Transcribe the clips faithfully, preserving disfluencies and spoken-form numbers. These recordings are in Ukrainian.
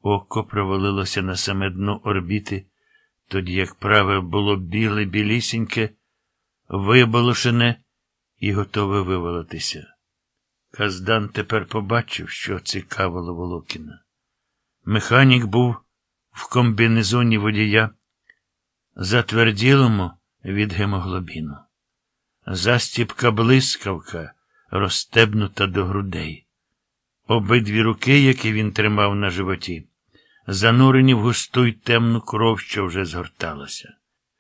Око провалилося на саме дно орбіти, тоді як праве було біле, білісіньке, виболошене і готове вивалитися. Каздан тепер побачив, що цікавило Волокіна. Механік був в комбінезоні водія, затверділому від гемоглобіну. Застібка-блискавка розстебнута до грудей. Обидві руки, які він тримав на животі, занурені в густу й темну кров, що вже згорталася.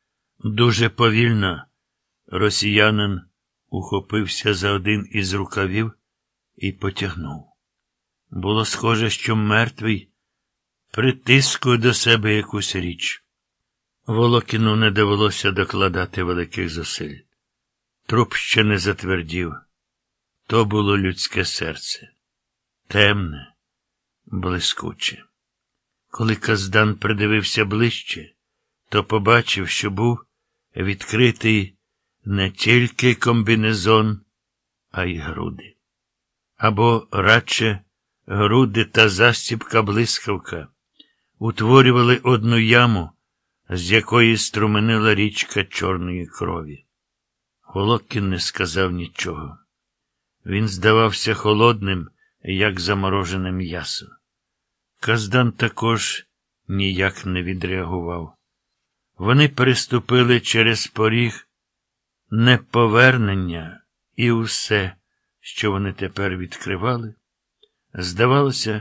Дуже повільно росіянин ухопився за один із рукавів і потягнув. Було схоже, що мертвий притискує до себе якусь річ. Волокіну не довелося докладати великих зусиль. Труп ще не затвердів. То було людське серце. Темне, блискуче. Коли Каздан придивився ближче, то побачив, що був відкритий не тільки комбінезон, а й груди. Або, радше, груди та застібка-блискавка утворювали одну яму, з якої струменила річка чорної крові. Волокін не сказав нічого. Він здавався холодним, як заморожене м'ясо. Каздан також ніяк не відреагував. Вони переступили через поріг неповернення, і усе, що вони тепер відкривали, здавалося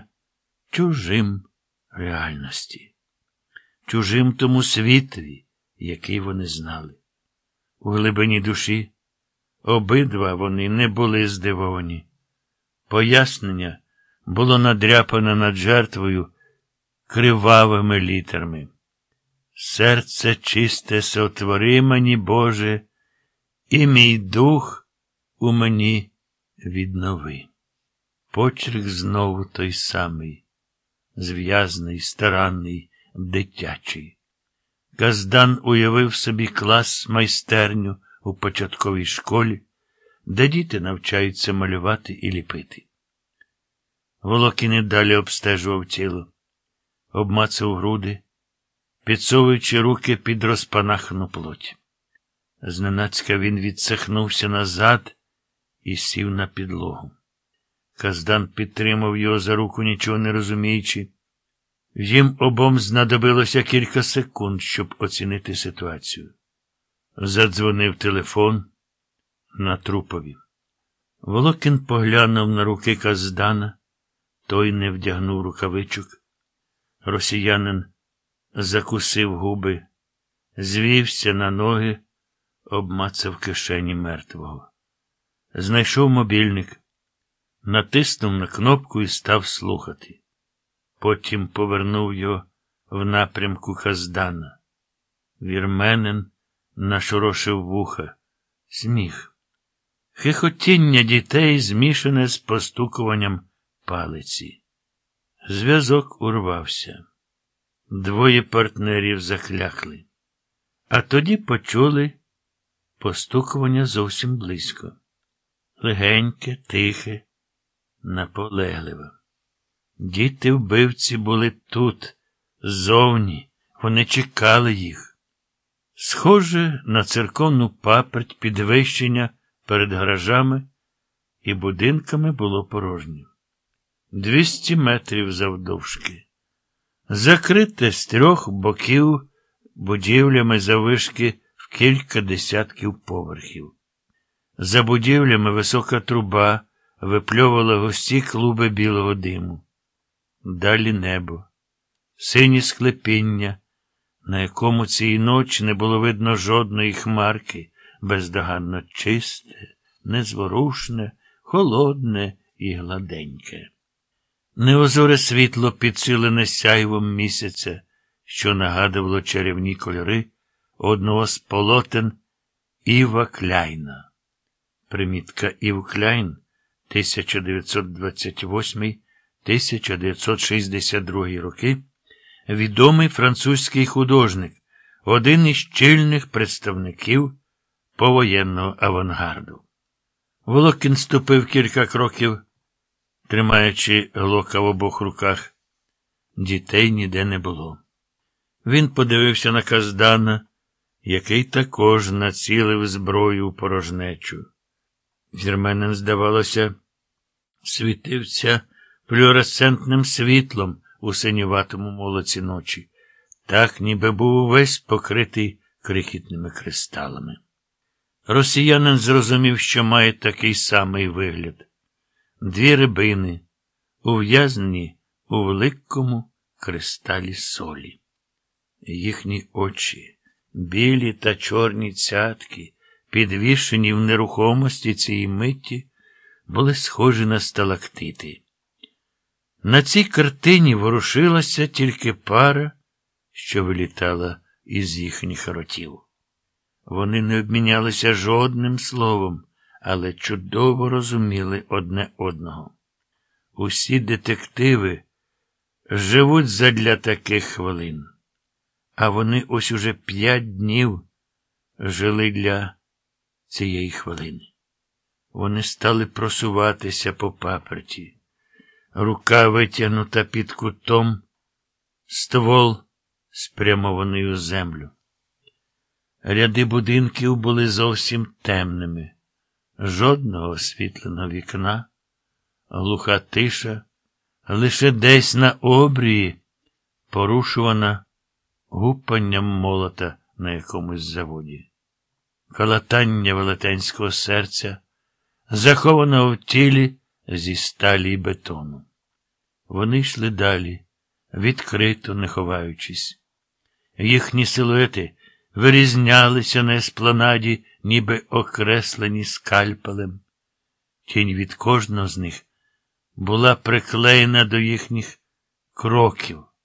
чужим реальності, чужим тому світові, який вони знали. У глибині душі обидва вони не були здивовані. Пояснення було надряпане над жертвою кривавими літерами. Серце чисте сотвори мені, Боже, і мій дух у мені віднови. Почерк знову той самий, зв'язний, старанний, дитячий. Каздан уявив собі клас-майстерню у початковій школі, де діти навчаються малювати і ліпити. Волокін і далі обстежував тіло, обмацав груди, підсовуючи руки під розпанахану плоть. Зненацька він відсахнувся назад і сів на підлогу. Каздан підтримав його за руку, нічого не розуміючи. Їм обом знадобилося кілька секунд, щоб оцінити ситуацію. Задзвонив телефон на трупові. Волокін поглянув на руки Каздана, той не вдягнув рукавичок. Росіянин закусив губи, звівся на ноги, обмацав кишені мертвого. Знайшов мобільник, натиснув на кнопку і став слухати. Потім повернув його в напрямку Каздана. Вірменин нашорошив вуха. Сміх. Хихотіння дітей змішане з постукуванням палиці. Зв'язок урвався. Двоє партнерів закляхли. А тоді почули постукування зовсім близько. Легеньке, тихе, наполегливе. Діти-вбивці були тут, ззовні, вони чекали їх. Схоже на церковну паперть підвищення перед гаражами і будинками було порожньо. Двісті метрів завдовжки. Закрите з трьох боків будівлями заввишки в кілька десятків поверхів. За будівлями висока труба випльовувала густі клуби білого диму. Далі небо, сині склепіння, на якому цієї ночі не було видно жодної хмарки, бездоганно чисте, незворушне, холодне і гладеньке. Неозоре світло підсилене сяйвом місяця, що нагадувало чарівні кольори одного з полотен Іва Кляйна. Примітка Ів Кляйн, тисяча дев'ятсот двадцять восьмий - тисяча дев'ятсот шістдесят другий роки, відомий французький художник, один із чільних представників повоєнного авангарду. Волокін ступив кілька кроків, тримаючи Глока в обох руках. Дітей ніде не було. Він подивився на Каздана, який також націлив зброю у порожнечу. Вірменин, здавалося, світився флюоресцентним світлом у синюватому молоці ночі, так ніби був увесь покритий крихітними кристалами. Росіянин зрозумів, що має такий самий вигляд. Дві рибини, ув'язнені у великому кристалі солі. Їхні очі, білі та чорні цятки, підвішені в нерухомості цієї миті, були схожі на сталактити. На цій картині ворушилася тільки пара, що вилітала із їхніх ротів. Вони не обмінялися жодним словом, але чудово розуміли одне одного. Усі детективи живуть задля таких хвилин. А вони ось уже п'ять днів жили для цієї хвилини. Вони стали просуватися по паперті. Рука витягнута під кутом, ствол спрямований у землю. Ряди будинків були зовсім темними. Жодного освітленого вікна, глуха тиша, лише десь на обрії, порушувана гупанням молота на якомусь заводі. Калатання велетенського серця, захованого в тілі зі сталі й бетону. Вони йшли далі, відкрито не ховаючись. Їхні силуети вирізнялися на еспланаді, ніби окреслені скальпелем. Тінь від кожного з них була приклеєна до їхніх кроків.